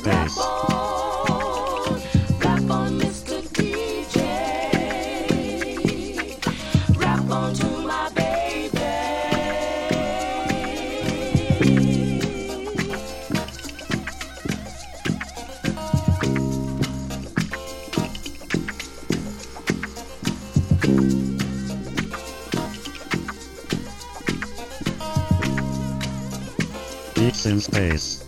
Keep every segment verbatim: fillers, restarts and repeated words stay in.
space. Rap on, Mister D J. Rap on to my baby. Beats in space.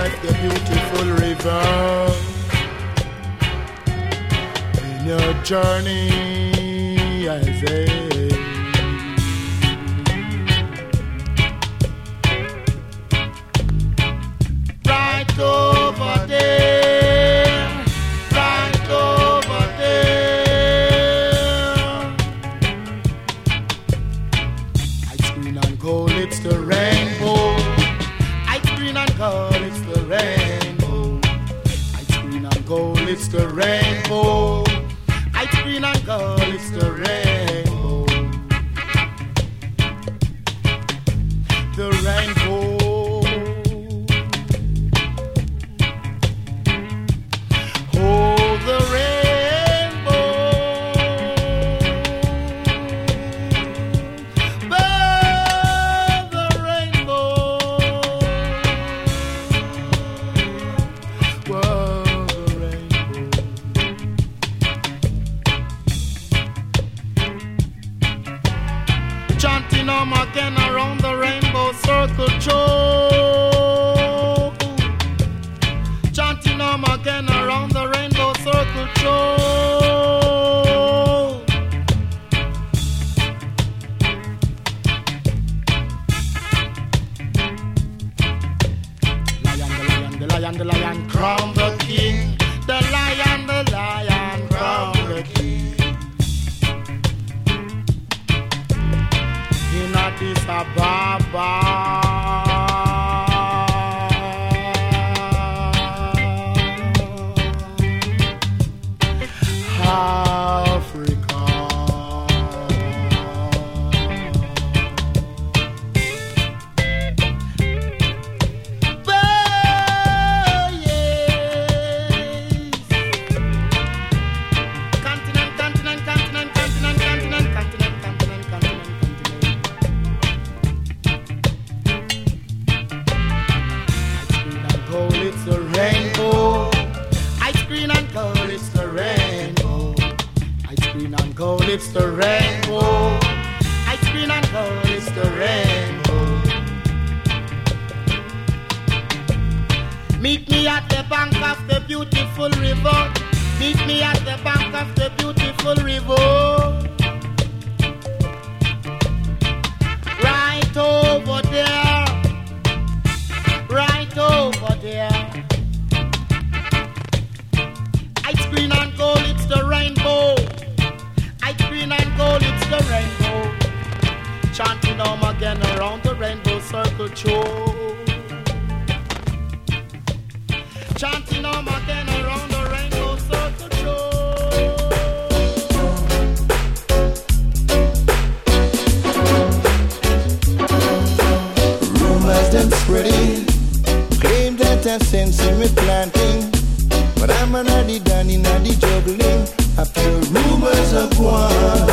like the beautiful river in your journey, I say. Right over there, right over there. Ice green and gold, it's the rainbow. Ice green and gold, it's the rainbow. Ice green and gold, it's the rainbow. Ice green and gold, it's the rainbow. The rainbow. Oh, the rainbow. But the rainbow. Whoa, the rainbow. Chanting on again around the rainbow circle choke. Chanting on again around the rainbow circle choke. Lion, the lion, the lion, the lion, crown the king. The lion, the lion, crown the king. In Addis Ababa, Africa. Oh, yes. Continent, continent, continent, continent, continent, continent, continent, continent, continent. It's the rainbow. Ice cream and gold, it's the rainbow. Ice cream and gold, it's the rainbow. Ice cream and gold, it's the rainbow. Meet me at the bank of the beautiful river. Meet me at the bank of the beautiful river. Right over there. Right over there. Ice green and gold, it's the rainbow. Ice green and gold, it's the rainbow. Chanting on again around the rainbow circle choke. Chanting on again around the rainbow circle choke. Rumors them spreading, claim that I sense me planting, but I'm an addy danny naddy juggling. I feel rumors of one.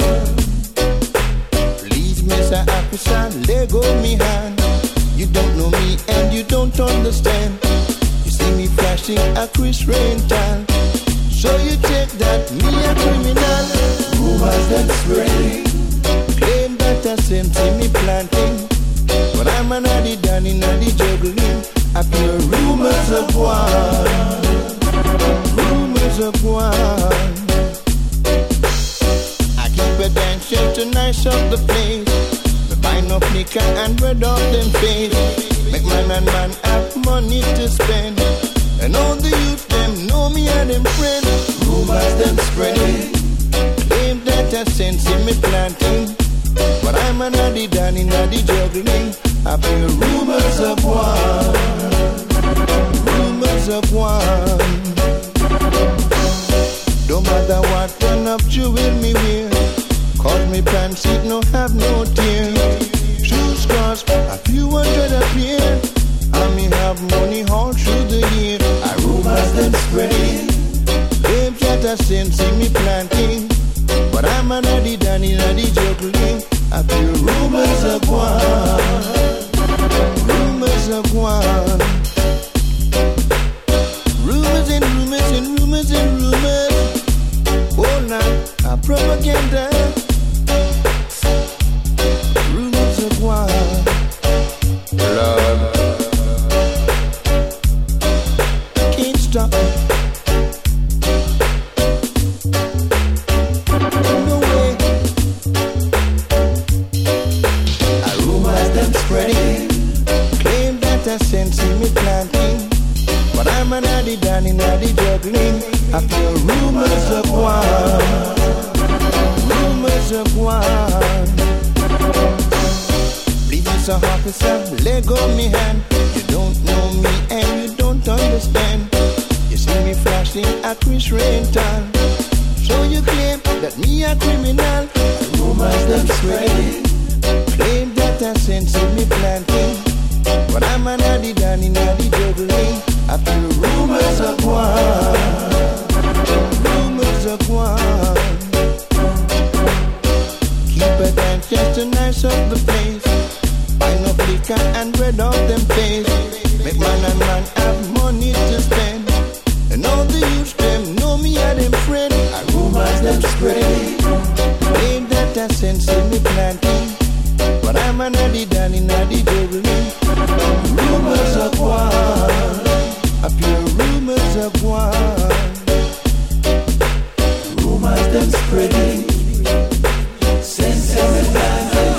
Please, Mister Officer, let go me hand. You don't know me and you don't understand. You see me flashing a Chris Rental, so you take that me a criminal. Rumors them spreading, claim that I sense me planting, but I'm an addy danny naddy juggling. I feel rumors of one. Rumors of one. I keep a dancing to nice up the place. We buy no liquor and bread off them face. Make man and man have money to spend, and all the youth them know me and them friends. Rumors them spreading, claim that I sense in me planting, but I'm an addy danny naddy juggling. I feel rumors of one. Rumors of one. Don't matter what turn up jewel me wear, cause me pants it no have no tear. Shoes cost a few hundred a pair, and me have money all through the year. I rumors them spreading, claim that I sense in me planting, but I'm an addy danny naddy juggling. I feel rumors of one. Rumors of one. Rumors and rumors and rumors and rumors. Oh, now a propaganda. Rumors of one. Lord, I'm an addy danny naddy juggling, I feel rumors of one, rumors of one. Previous officer, let go me hand. You don't know me and you don't understand. You see me flashing at Chris Rental. So you claim that me a criminal. Rumors them spreading. Claim that I sense me planting. But I'm an addy danny naddy juggling. I feel rumors of one, rumors of one. Keep a damn chest to nice up the place. Buy no flicker and red off them face. Make man and man have money to spend. And all the youths them know me and them friend. And rumors them spreading. Ain't that a sense in me planting. But I'm an addy danny naddy juggling. Rumors of one, a pure rumors of one. Rumors them spreading. Sense in me planting.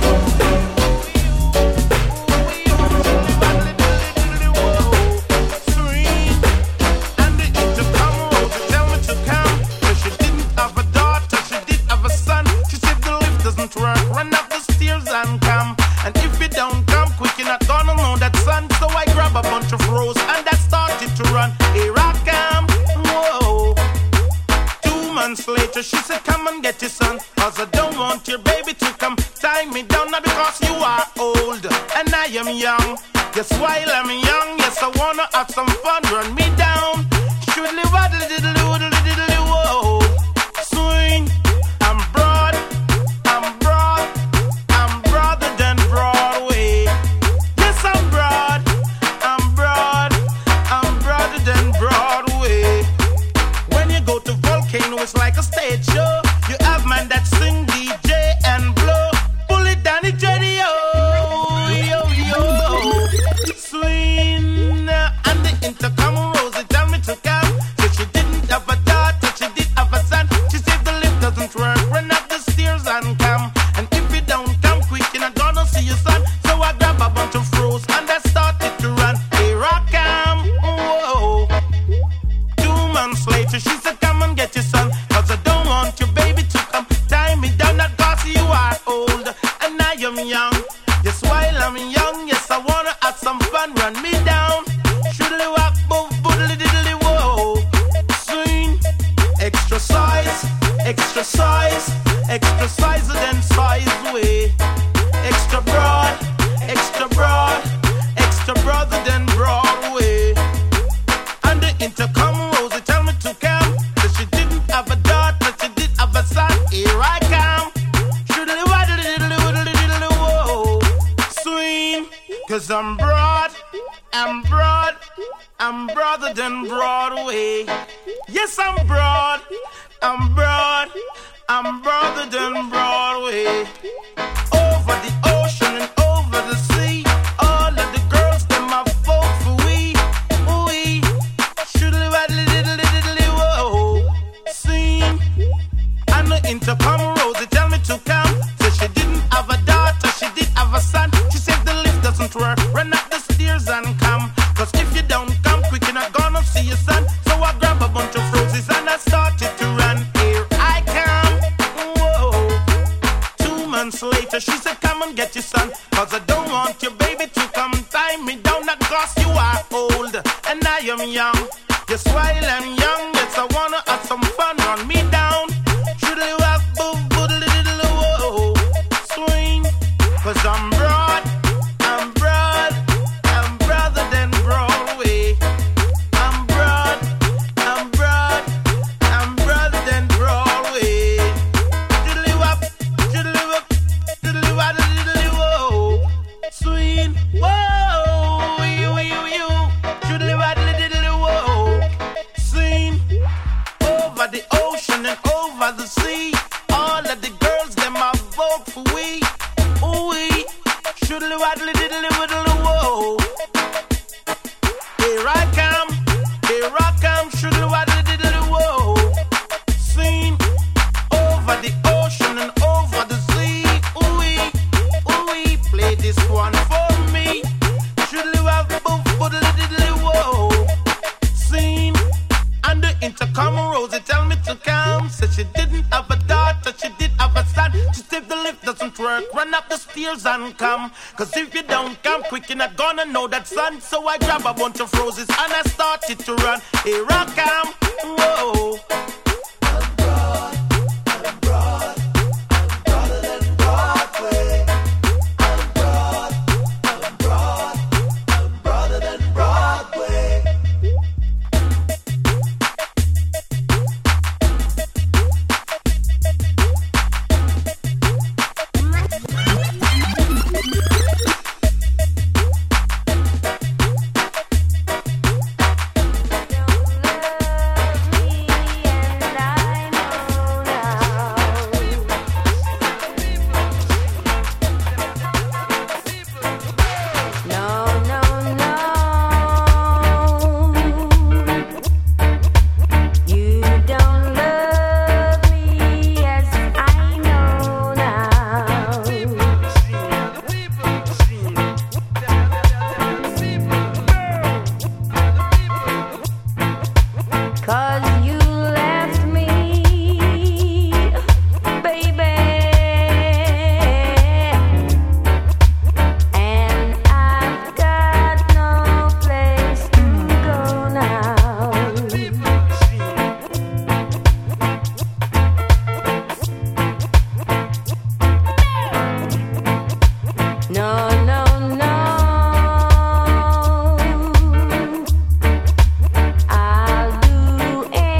She said, come and get your son, cause I don't want your baby to come tie me down. Not because you are old and I am young. Yes, while I'm young, yes, I wanna have some fun. Run me down. Shoodly waddle diddly woodly diddly whoa. Swing. I'm broad, I'm broad, I'm broader than Broadway. Yes, I'm broad, I'm broad, I'm broader than Broadway. When you go to Volcano, it's like a stage show. You have man that sing, D J and blow. Pull it down the J D O. Yo, yo. Swing. And the intercom Rosie tell me to come. So she didn't have a daughter, she did have a son. She said the lift doesn't work, run up the stairs and come. And if you don't come quick, you're not gonna see your son. So I grab a bunch of froze and I started to run. Here I come. Whoa. Two months later, she said, come and get your son, cause I don't want your baby to come tie me down. Not cause you are old and I am young. Yes, while I'm young, yes, I wanna have some fun. Run me down. Shoodly wop, boof, boodly diddly whoa. Swing. Extra size, extra size, extra size than size way. Extra broad, extra broad, extra broader than Broadway. And the intercom Rosie tell me to come. Cause she didn't have a daughter, she did have a son. Here I come. Shoodly waddly diddly woodly diddly whoa. Swing. Cause I'm broad, I'm broad, I'm broader than Broadway. Yes, I'm broad, I'm broad, I'm broader than Broadway. Over the ocean and over the sea, all of the girls, them are folk for we. We shoodly waddly diddly diddly whoa. Sing. And the intercom Rosie tell me to come. Said she didn't have a daughter, she did have a son. She said the lift doesn't work, run up the stairs and come. Cause if you don't come quick, you're not gonna see your son. So I grab a bunch of roses and I started to run. Here I come. Whoa. Two months later, she said, come and get your son, cause I don't want your baby to come tie me down. Not cause you are old and I am young. Yes, while I'm young, yes, I wanna have some fun. Run me down. Shoodly wop, boof, boodly diddly whoa. Swing. Cause I'm broad, I'm broad, I'm broader than Broadway. I'm broad, I'm broad, I'm broader than Broadway. Diddly wop, diddly wop, diddly wop, diddly whoa. Swing. Whoa, you, you, you. Diddly wop, diddly whoa. Sing. Over the ocean and over the sea, all of the girls, them are vote for we. We shoodly waddly diddly widdly whoa. Here I come, here I come, shoodly waddly diddly whoa. Sing. Over the ocean and over the sea. Ooh, ooh, play this one for me. Shoodly wap, boof, boodly diddly whoa. tears and come. Cause if you don't come quick, you're not gonna know that sun. So I grab a bunch of roses and I started to run. Here I come, whoa. Abroad, abroad, broader than Broadway. Abroad, abroad, broader than Broadway. I'll do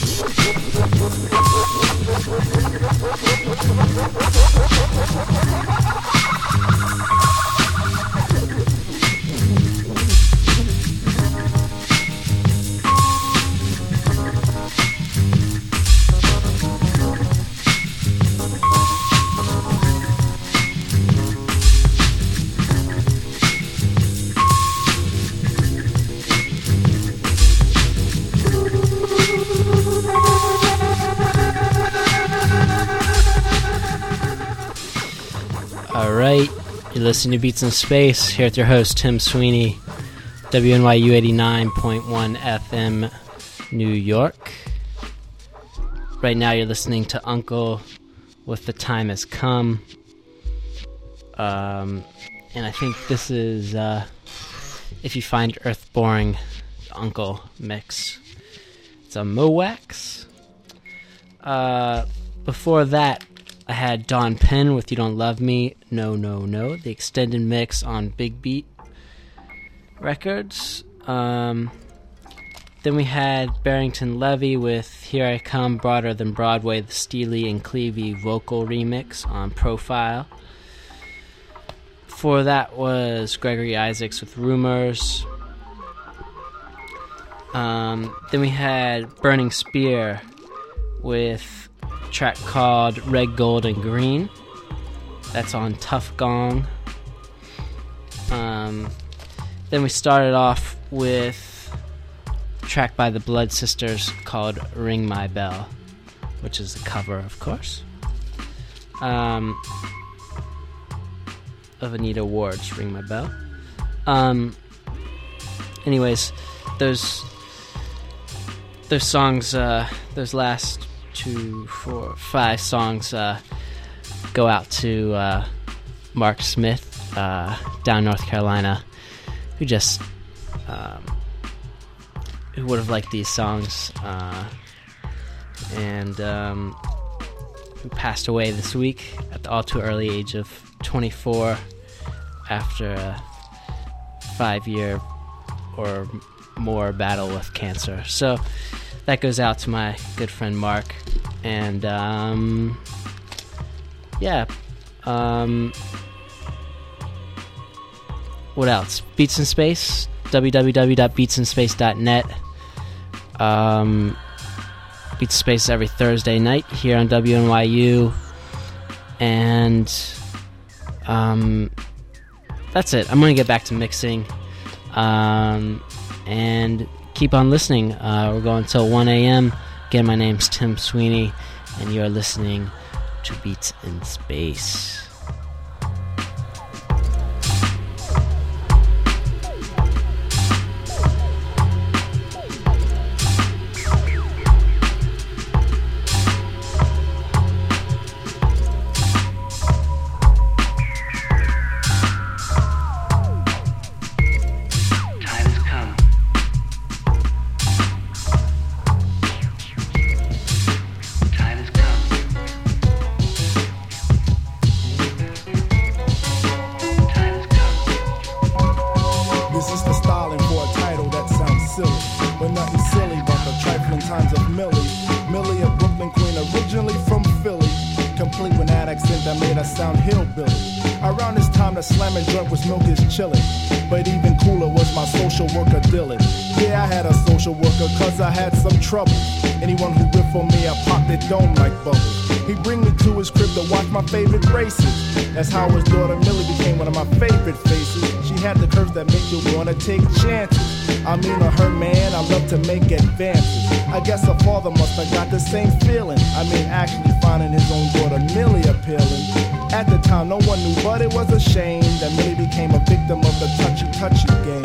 You're listening to Beats in Space, here with your host, Tim Sweeney, W N Y U eighty-nine point one F M, New York. Right now you're listening to Uncle with The Time Has Come. Um, and I think this is, uh, If You Find Earth Boring, the Uncle mix. It's a Mowax. Uh, before that, I had Don Penn with You Don't Love Me, No, No, No, the extended mix on Big Beat Records. Um, then we had Barrington Levy with Here I Come, Broader Than Broadway, the Steely and Clevey vocal remix on Profile. Before that was Gregory Isaacs with Rumors. Um, then we had Burning Spear with track called Red, Gold, and Green. That's on Tough Gong. Um, then we started off with a track by the Blood Sisters called Ring My Bell, which is a cover, of course, um, of Anita Ward's Ring My Bell. Um, anyways, those those songs, uh, those last two, four, five songs uh, go out to uh, Mark Smith uh, down in North Carolina, who just um, who would have liked these songs, uh, and um, who passed away this week at the all too early age of twenty-four after a five-year or more battle with cancer. So that goes out to my good friend Mark. And, um, yeah. Um, what else? Beats in Space, w w w dot beats in space dot net. Um, Beats in Space every Thursday night here on W N Y U. And, um, that's it. I'm going to get back to mixing. Um, and keep on listening. Uh, we're going until one a.m. Again, my name's Tim Sweeney, and you're listening to Beats in Space. But even cooler was my social worker Dylan. Yeah, I had a social worker cause I had some trouble. Anyone who riffed on me, I popped their dome like bubbles. He'd bring me to his crib to watch my favorite races. That's how his daughter Millie became one of my favorite faces. She had the curves that make you wanna take chances. I mean, on her man, I love to make advances. I guess her father must have got the same feeling. I mean, actually finding his own daughter Millie appealing. At the time, no one knew, but it was a shame that Millie became a victim of the touchy-touchy game.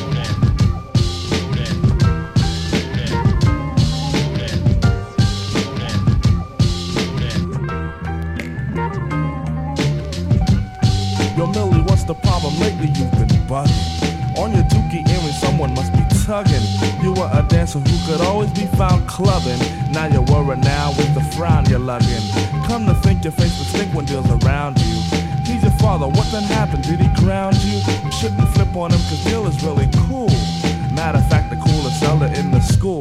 Yo, Millie, what's the problem? Lately you've been bugging. On your dookie earring, someone must be tugging. You were a dancer who could always be found clubbing. Now you're worried now with the frown you're lugging. Come to think your face would stink when Dill's around you. He's your father, what then happened? Did he ground you? You shouldn't flip on him cause Dill is really cool. Matter of fact, the coolest seller in the school.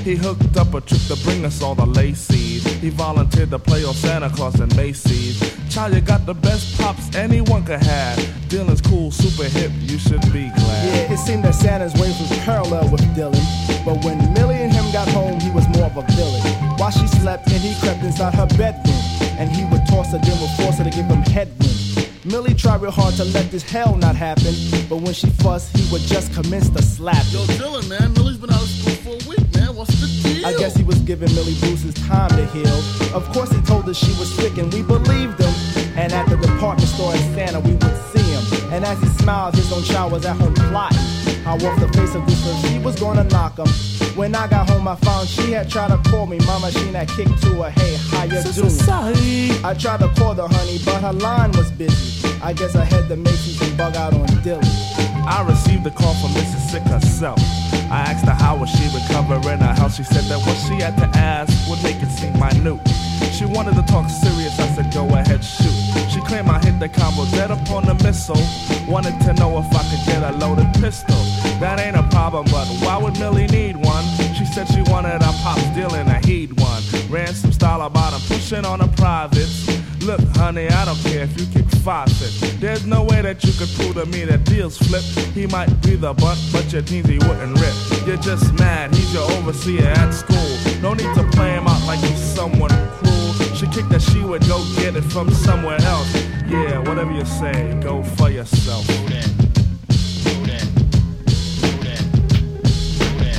He hooked up a trip to bring us all the Lacey's. He volunteered to play on Santa Claus and Macy's. Child, you got the best pops anyone could have. Dylan's cool, super hip, you should be glad. Yeah, it seemed that Santa's ways was parallel with Dylan. But when Millie and him got home, he was more of a villain. While she slept and he crept inside her bedroom, and he would toss her, then would force her to give him headroom. Millie tried real hard to let this hell not happen, but when she fussed, he would just commence to slap. Yo, Dylan, man, Millie's been out of school for a week, man. What's the deal? I guess he was giving Millie Bruce's time to heal. Of course, he told her she was sick, and we believed him. And at the department store in Santa, we would see him. And as he smiled, his own child was at home plotting how off the face of this earth she was gonna knock him. When I got home, I found she had tried to call me. My machine had kicked to her, hey, how you So doing? sorry. I tried to call her, honey, but her line was busy. I guess I had the Macy's and bug out on Dylan. I received a call from Missus Sick herself. I asked her how was she recovering her health. She said that what she had to ask would make it seem minute. She wanted to talk serious, I said go ahead, shoot. She claimed I hit the combo dead upon the missile. Wanted to know if I could get a loaded pistol. That ain't a problem, but why would Millie need one? She said she wanted a pop dealing a heed one. Ran some style about him, pushing on a privates. Look, honey, I don't care if you kick five feet. There's no way that you could prove to me that deals flip. He might be the butt, but your jeans he wouldn't rip. You're just mad, he's your overseer at school. No need to play him out like he's someone cruel. She kicked that she would go get it from somewhere else. Yeah, whatever you say, go for yourself. Do that. Do that. Do that. Do that.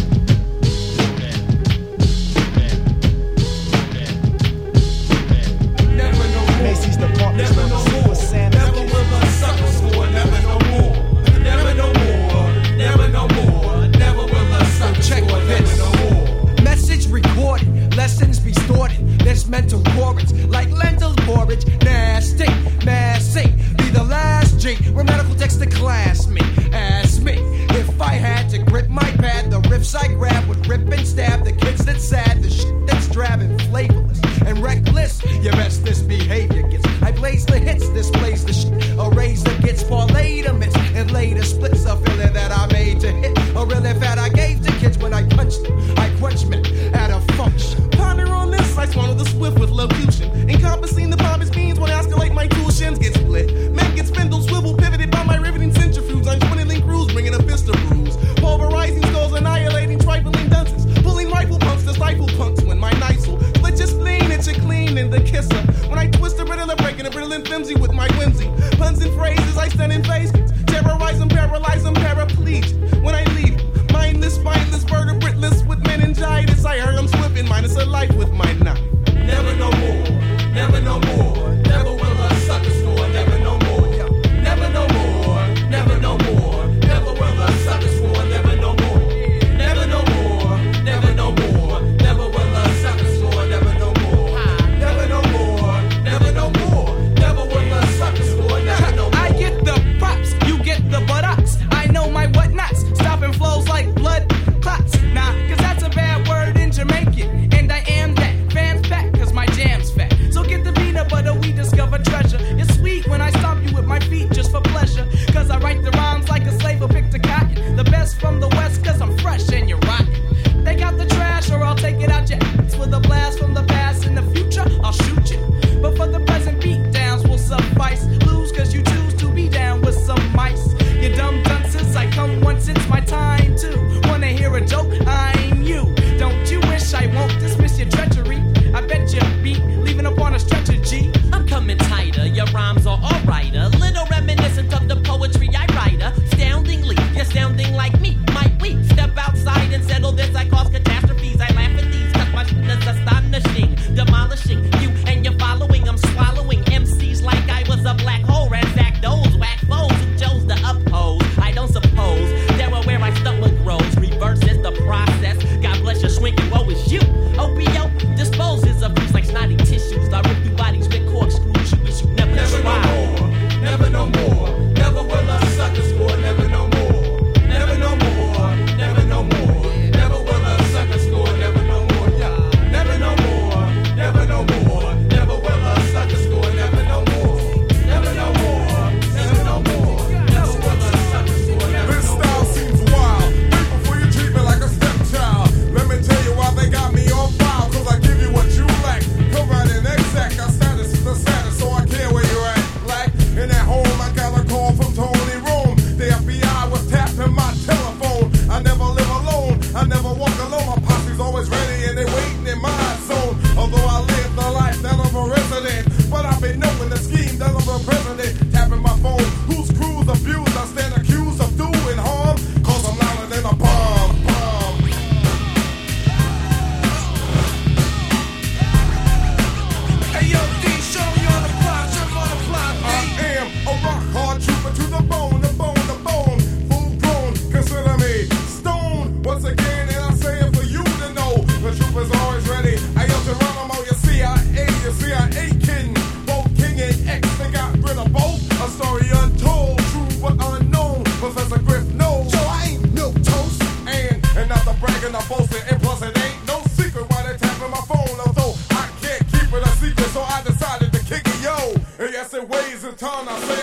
Do that. Do that. Do that. Never no more. Macy's department Never store no to see more. what Santa Never will a sucker score. Never no more. Never no more. Never no more. Never will a sucker Check score. this. Never no more. Message recorded, lessons distorted. There's mental porridge, like lentil porridge. Nasty, nasty. Be the last G. Where medical text decline.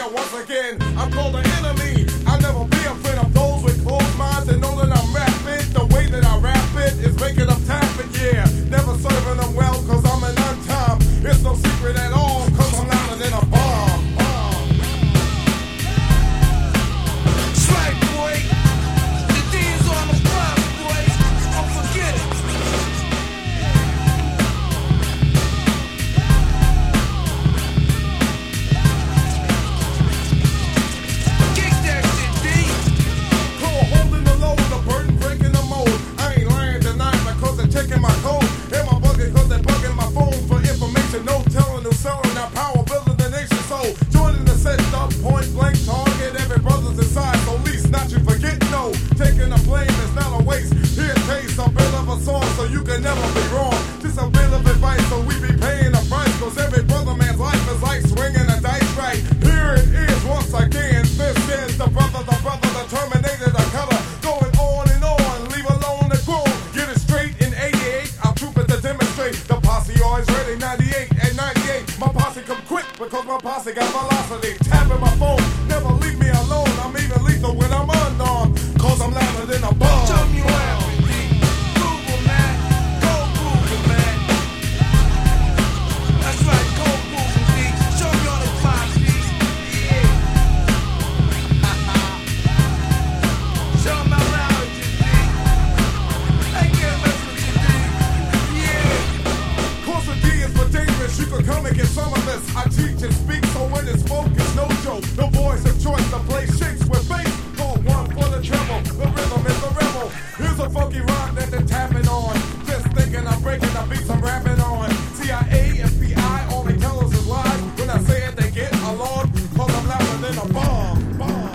once again. I'm called an enemy. I'll never be a friend of those with closed minds and know that I'm rapping. The way that I rap it is making them tapping, yeah. Never serving them well cause I'm an untime. It's no secret at all cause I'm louder than a bomb. bomb. Strike, boy. The D is on the ground, boy. Don't forget it. Kick that shit, D. Cool, holding the load, the burden breaking the mold. I ain't lying tonight because they're checking my code. And my bugging cause they're bugging my phone for information. No telling who's selling our power, building the nation. So joining the set up, point blank target. Every brother's inside, so least not you forget. No, taking the blame is not a waste. Here taste a bit of a song so you can never be wrong. Just a bit of advice so we be paying the price. Cause every brother man's life is like swinging a dice right. Here it is once again. This is the brother, the brother, the Terminator, the cutter. Going on and on, leave alone the groove. Get it straight in eighty-eight. I'll troop it to demonstrate. The posse always ready, ninety-eight and ninety-eight. My posse come quick because my posse got velocity. Tapping my phone, never leave me alone. I'm even lethal when I'm unarmed. Cause I'm louder than a bomb. Show me what happened, D. Google, man. Go Google, man. That's right, go Google, D. Show me all the five, D. Yeah. Show me how loud it is, D. I can't mess with you, D. Yeah. Course of D is for dangerous. You can come and get some of this. I teach and speak, so when it's spoke, it's no joke. No voice of choice to play shakes with bass. Call one for the treble. The rhythm is the rebel. Here's a funky rock that they're tapping on. Just thinking I'm breaking the beats I'm rapping on. C I A, F B I, all they tell us is lies. When I say it, they get along. Cause I'm louder than a bomb. Bomb.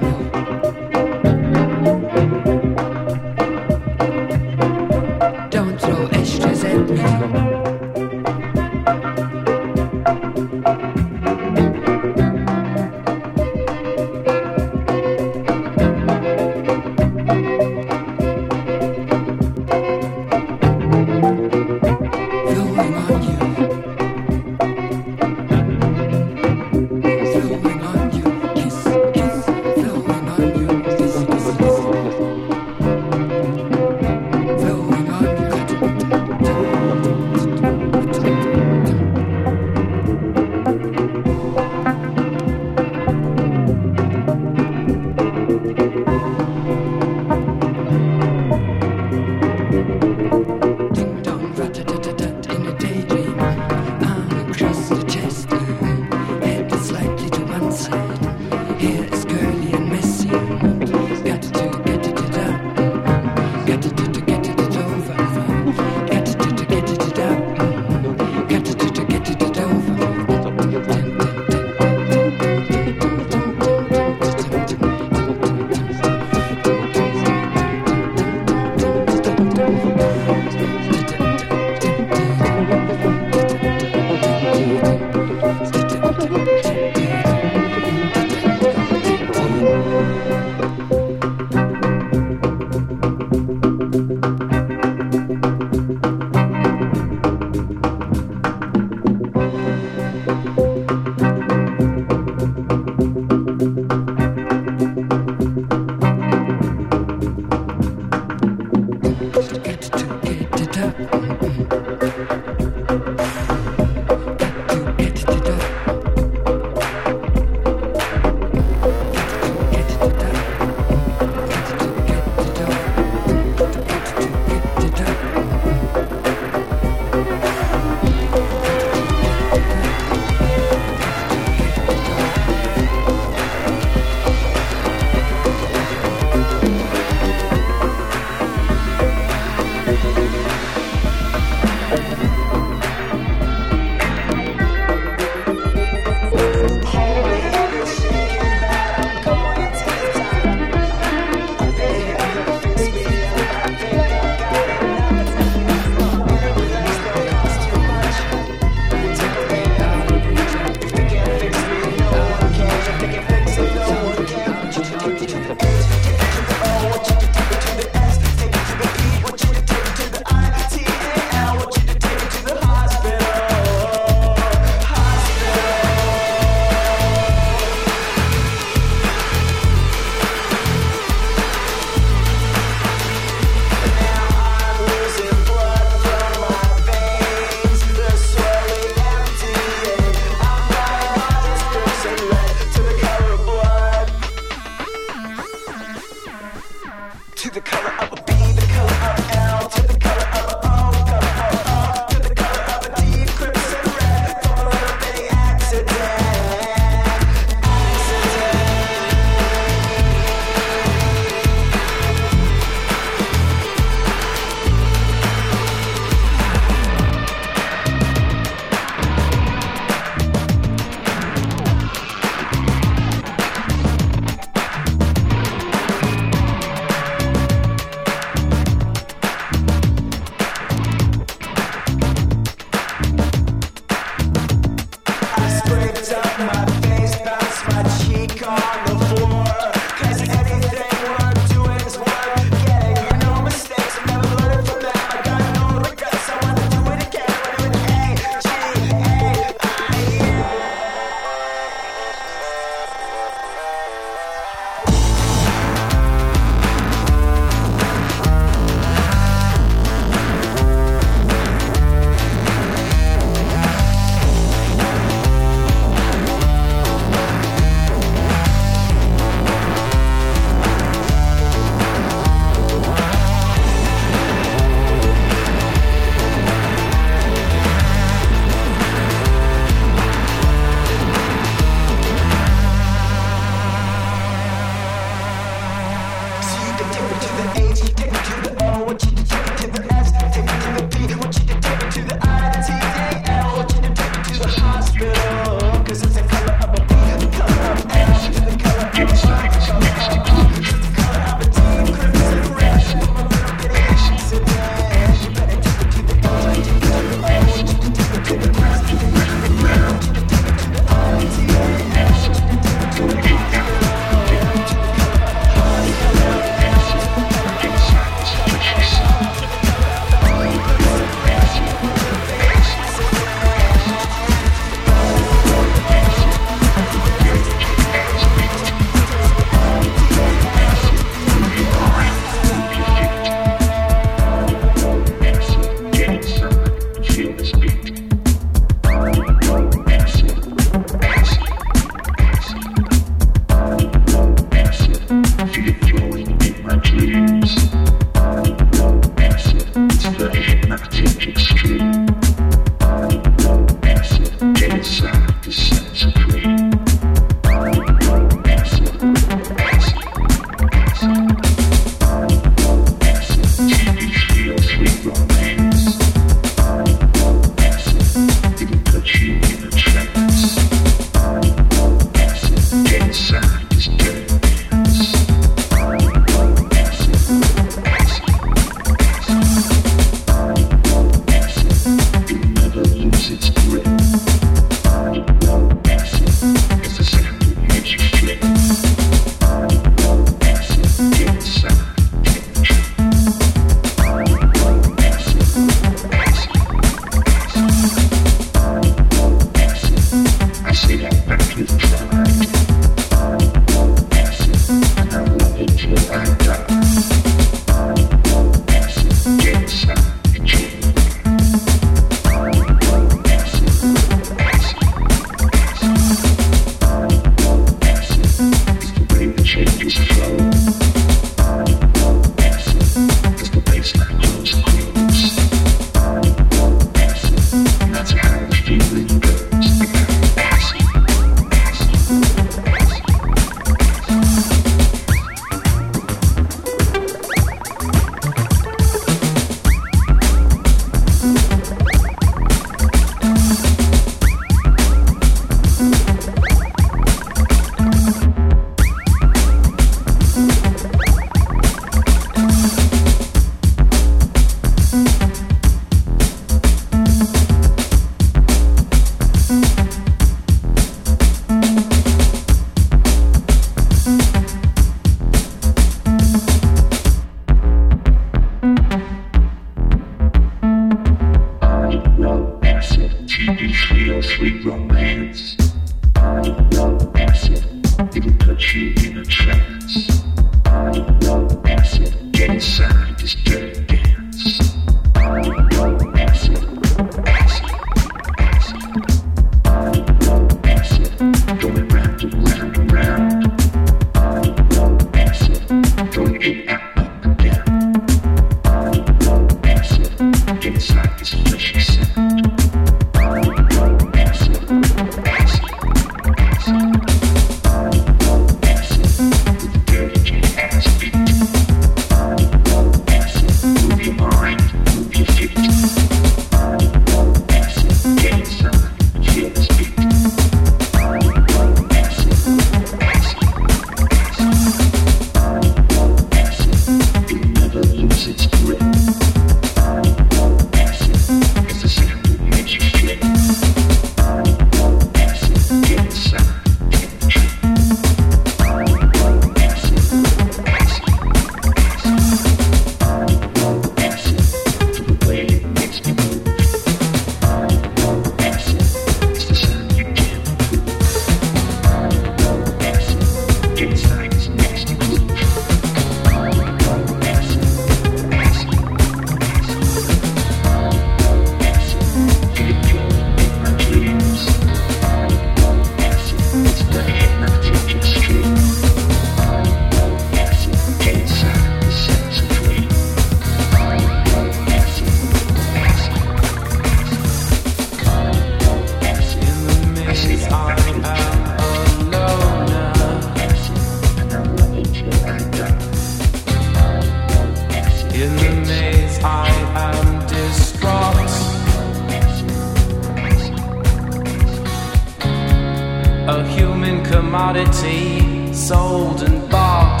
commodity sold and bought.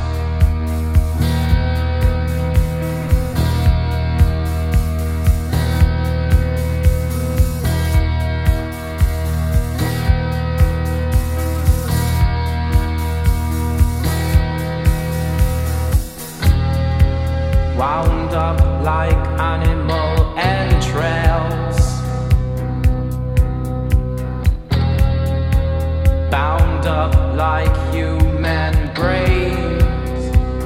Wound up like animal entrails, bound up like human brains,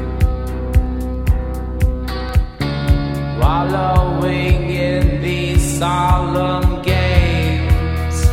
wallowing in these solemn games.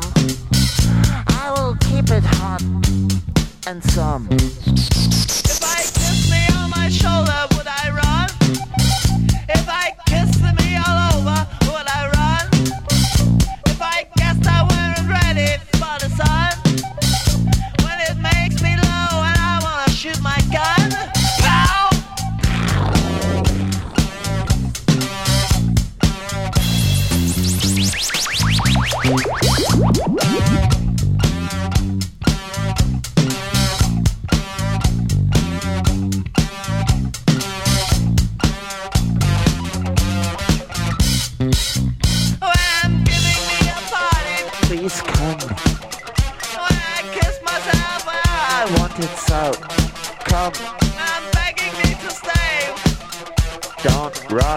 I will keep it hot and some. If I kiss me on my shoulder, would I run? If I kissed me all over, would I run? If I guessed I weren't ready for the sun, when it makes me low and I wanna shoot my gun, now. Please come. When I kiss myself, I want it so. Come. I'm begging me to stay. Don't run.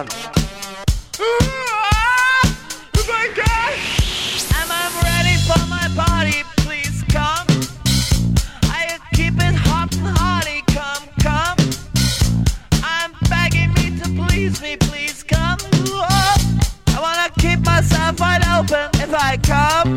Oh my God! And I'm ready for my party. Please come. I keep it hot and hearty. Come, come. I'm begging me to please me. Please come. Oh, I wanna keep myself wide open if I come.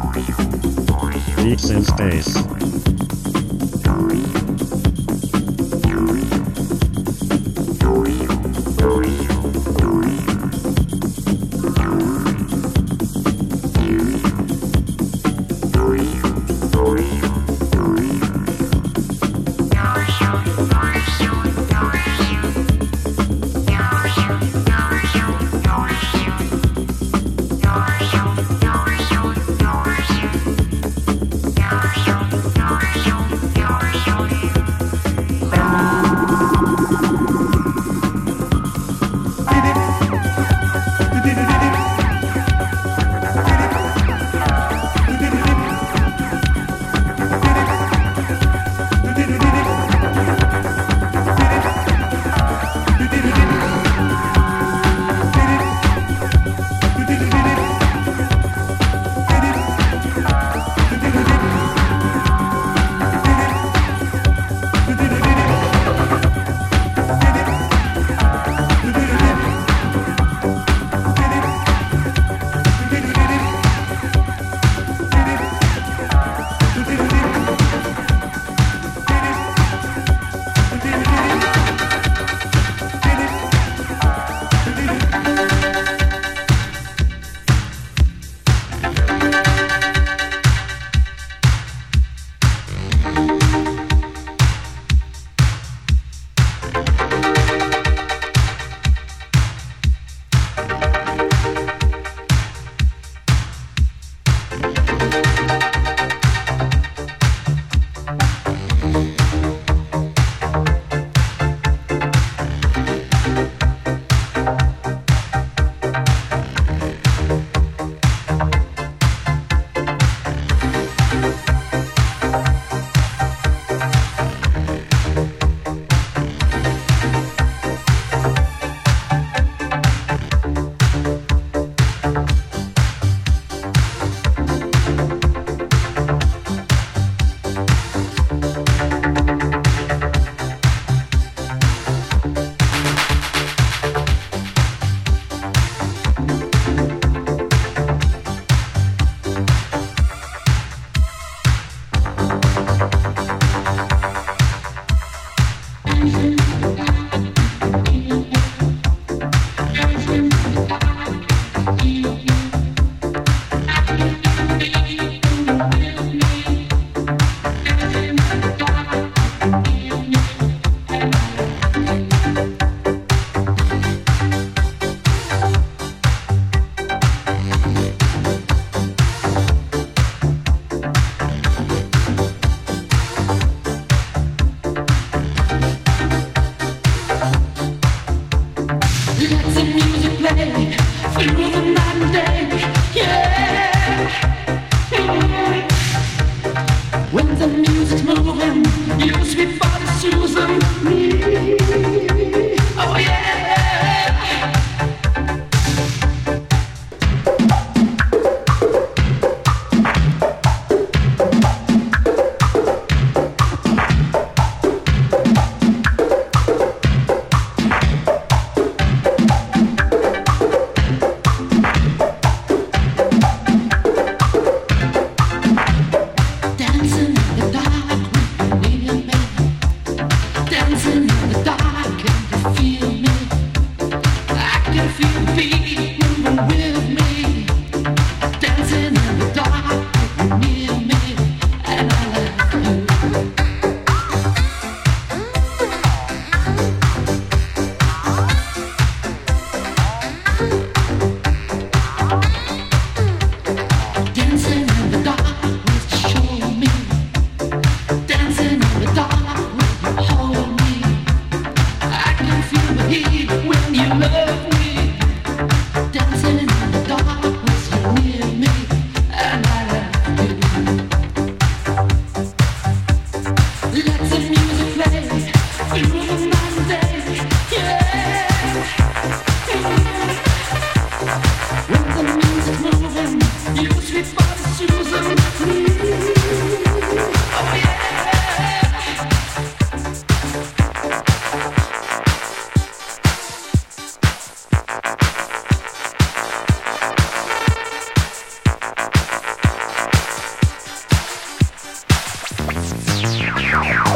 Beats in Space.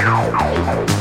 Thank